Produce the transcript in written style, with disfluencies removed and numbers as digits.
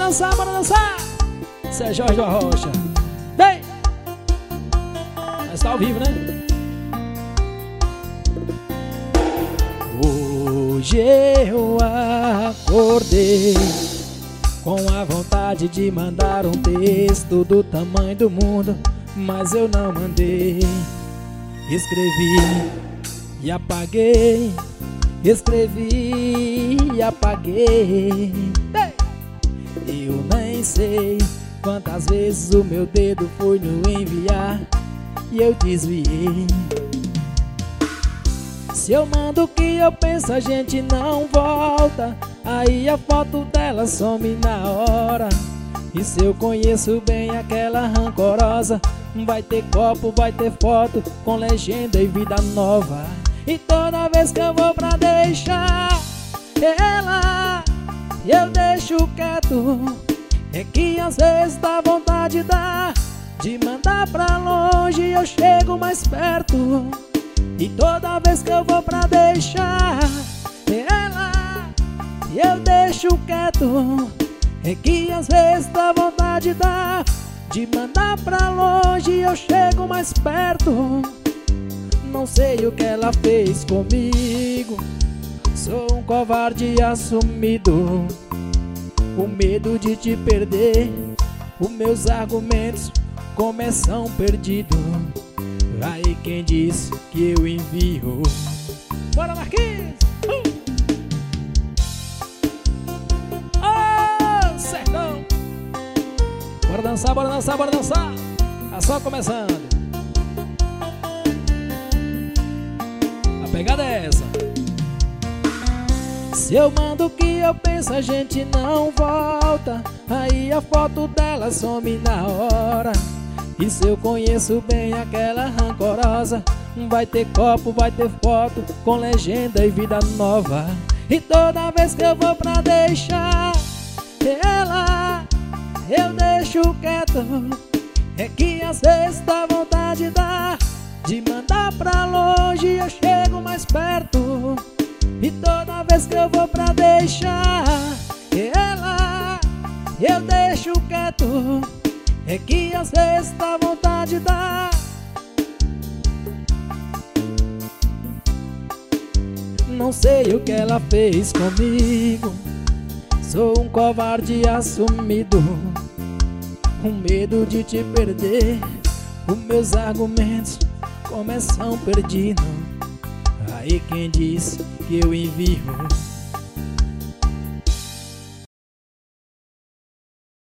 dançar, bora dançar. Isso é Jorge do Arrocha. Vem! Mas tá ao vivo, né? Hoje eu acordei com a vontade de mandar um texto do tamanho do mundo, mas eu não mandei. Escrevi e apaguei, escrevi e apaguei. Eu nem sei quantas vezes o meu dedo foi no enviar e eu desviei. Se eu mando o que eu penso, a gente não volta. Aí a foto dela some na hora. E se eu conheço bem aquela rancorosa, vai ter copo, vai ter foto com legenda e vida nova. E toda vez que eu vou pra deixar ela, eu deixo quieto. É que às vezes dá vontade de mandar pra longe e eu chego mais perto. E toda vez que eu vou pra deixar ela, eu deixo quieto. É que às vezes dá vontade de mandar pra longe e eu chego mais perto. Não sei o que ela fez comigo, sou um covarde assumido. O medo de te perder, os meus argumentos começam perdidos. Aí quem disse que eu envio? Bora, Marquinhos! Oh, sertão! Bora dançar, bora dançar, bora dançar! Tá só começando. A pegada é essa. Se eu mando o que eu penso, a gente não volta. Aí a foto dela some na hora. E se eu conheço bem aquela rancorosa, vai ter copo, vai ter foto com legenda e vida nova. E toda vez que eu vou pra deixar ela, eu deixo quieto. É que às vezes dá vontade de mandar pra longe e eu chego mais perto. E toda vez que eu vou pra deixar ela, eu deixo quieto. É que às vezes dá vontade Não sei o que ela fez comigo, sou um covarde assumido. O medo de te perder, os meus argumentos começam perdidos. Aí quem disse que eu envio?